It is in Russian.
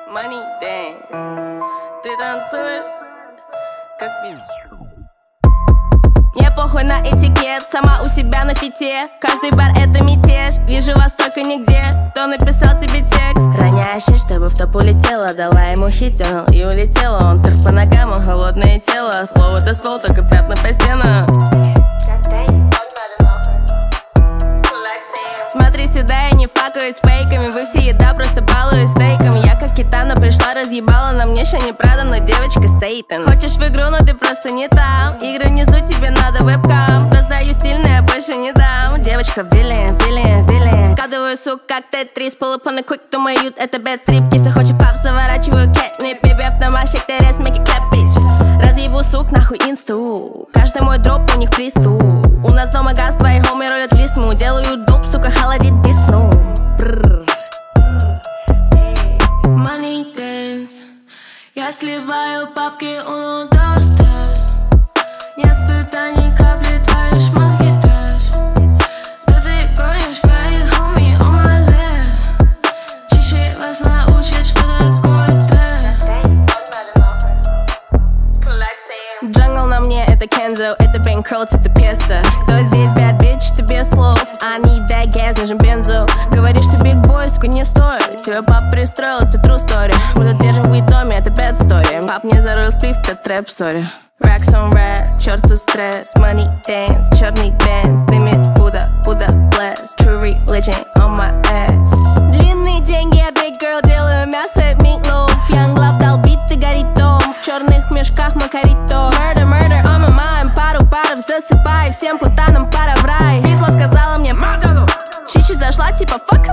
Money dance. Ты танцуешь, как пиздец. Мне похуй на этикет, сама у себя на фите. Каждый бар это мятеж, вижу вас только нигде. Кто написал тебе текст? Ронящий, чтобы в топ улетела. Дала ему хит, тянул и улетела. Он тырк по ногам, он холодное тело. Слово-то ствол, только пятна по стенам. Смотри сюда, я не факаюсь с фейками. Вы все еда, просто балуюсь стейками. Я как китана пришла, разъебала. На мне еще не Прада, но девочка Сейтан. Хочешь в игру, но ты просто не там. Игры внизу, тебе надо вебкам. Раздаю стильно, я больше не дам. Девочка виллиан, виллиан, виллиан. Складываю сук, как Тетрис. Pull up on a quick, думаю, это бэт-трип. Киса хочет пап, заворачиваю кэтнип. Беби автоматчик, терес, make it clap, bitch. Разъебу сук, нахуй инсту. Каждый мой дроп, у них приступ. У нас дома газ, твои хоми ролят в лисму. Делаю доп, сука, холодит десну. Money dance. Я сливаю папки, uno, dos, tres. Нет стыда, ни капли, твои шмотки трэш. Да ты гонишь своих хоми, on my left. Чище вас научат, что такое трэп. Джангл на мне, это Кензо, это Бэнкроудс, это Песто. Кто здесь bad bitch, ты без слов. I need that gas, нужен бензо. Говоришь, ты big boy, сука, не стоит. Тебя пап пристроил, это true story. Мы тут держим в доме, это bad story. Пап мне зарыл сплив, это трэп, сори. Racks on racks, черту стресс. Money dance, черный бенз. Дымит Будда, Будда bless. True religion on my ass. Длинные деньги, я big girl, делаю мясо, meatloaf. Young love долбит, ты горит дом. В черных мешках макарито. Murder, murder on my mind. Пару паров засыпай, всем путанам пора в рай. Битло сказала мне, чичи зашла, типа fuck